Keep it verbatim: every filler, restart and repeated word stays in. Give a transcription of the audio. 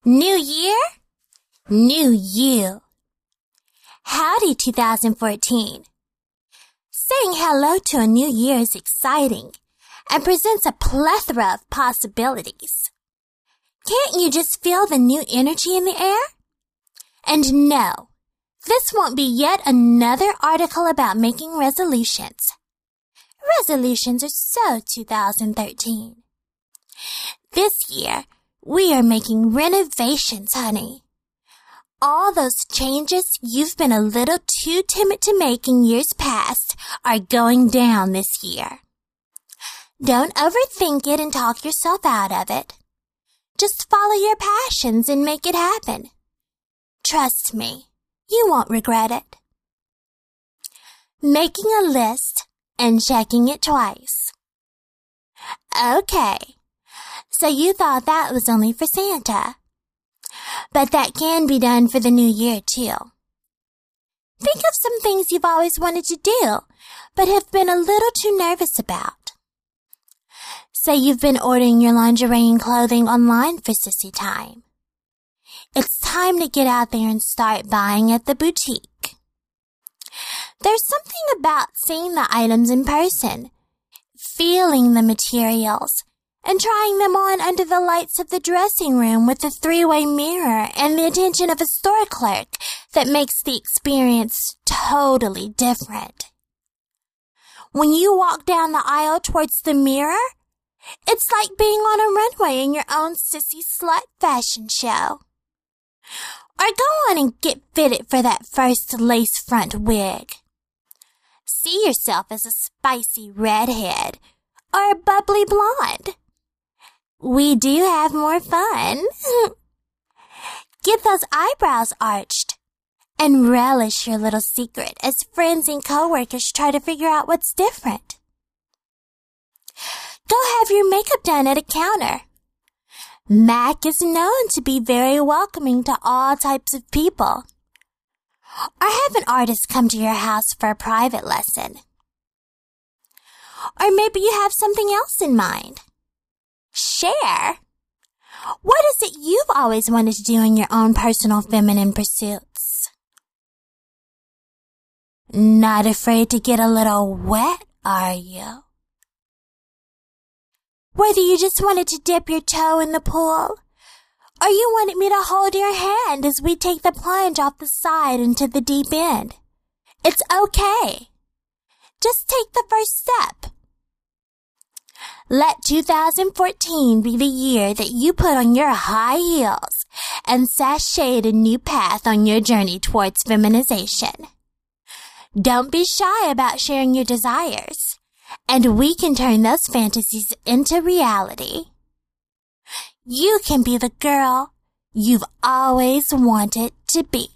New year, new you. Howdy, two thousand fourteen. Saying hello to a new year is exciting and presents a plethora of possibilities. Can't you just feel the new energy in the air? And no, this won't be yet another article about making resolutions. Resolutions are so two thousand thirteen. This year, we are making renovations, honey. All those changes you've been a little too timid to make in years past are going down this year. Don't overthink it and talk yourself out of it. Just follow your passions and make it happen. Trust me, you won't regret it. Making a list and checking it twice. Okay, so you thought that was only for Santa. But that can be done for the new year, too. Think of some things you've always wanted to do, but have been a little too nervous about. Say you've been ordering your lingerie and clothing online for sissy time. It's time to get out there and start buying at the boutique. There's something about seeing the items in person, feeling the materials, and trying them on under the lights of the dressing room with a three-way mirror and the attention of a store clerk that makes the experience totally different. When you walk down the aisle towards the mirror, it's like being on a runway in your own sissy slut fashion show. Or go on and get fitted for that first lace front wig. See yourself as a spicy redhead or a bubbly blonde. We do have more fun. Get those eyebrows arched and relish your little secret as friends and coworkers try to figure out what's different. Go have your makeup done at a counter. MAC is known to be very welcoming to all types of people. Or have an artist come to your house for a private lesson. Or maybe you have something else in mind. Share. What is it you've always wanted to do in your own personal feminine pursuits? Not afraid to get a little wet, are you? Whether you just wanted to dip your toe in the pool, or you wanted me to hold your hand as we take the plunge off the side into the deep end, it's okay. Just take the first step. Let two thousand fourteen be the year that you put on your high heels and sashayed a new path on your journey towards feminization. Don't be shy about sharing your desires, and we can turn those fantasies into reality. You can be the girl you've always wanted to be.